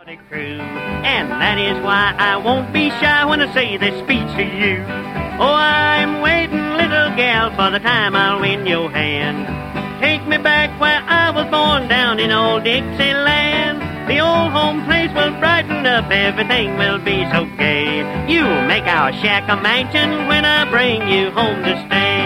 Crew, and that is why I won't be shy when I say this speech to you. Oh, I'm waiting, little gal, for the time I'll win your hand. Take me back where I was born, down in old Dixieland. The old home place will brighten up, everything will be so gay. You'll make our shack a mansion when I bring you home to stay.